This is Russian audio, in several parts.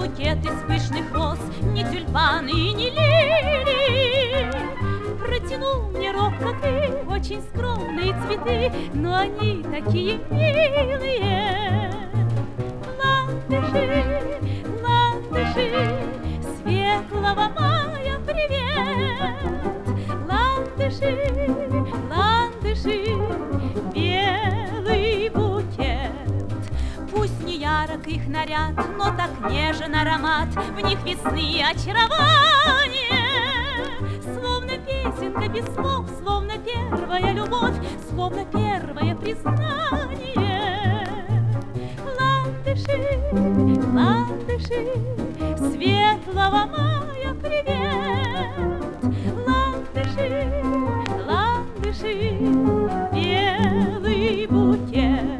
букет из пышных роз, ни тюльпаны и ни лилии. Протянул мне робко ты очень скромные цветы, но они такие милые. Ландыши, ландыши, светлого мая привет. Ландыши, ландыши, белый букет. Пусть не ярок их наряд, но так нежен аромат, в них весны очарование. Словно песенка без слов, словно первая любовь, словно первое признание. Ландыши, ландыши, светлого мая привет. Ландыши, ландыши, белый букет.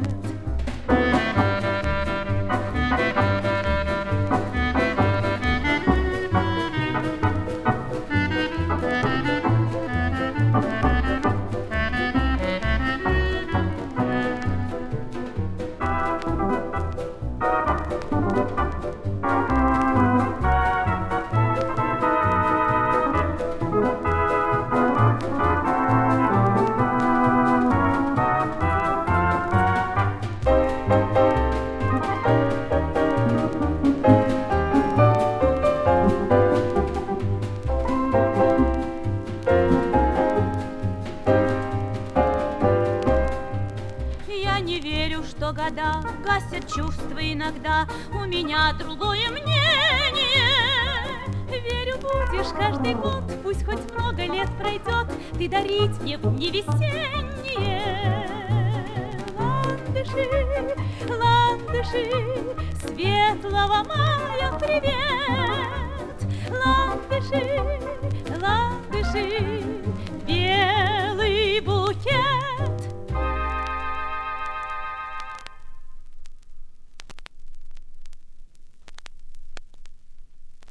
Я не верю, что года гасят чувства иногда. У меня другое мнение. Верю, будешь каждый год, пусть хоть много лет пройдет, ты дарить мне в дни весенние. Ландыши, ландыши, светлого мая привет. Ландыши, ландыши,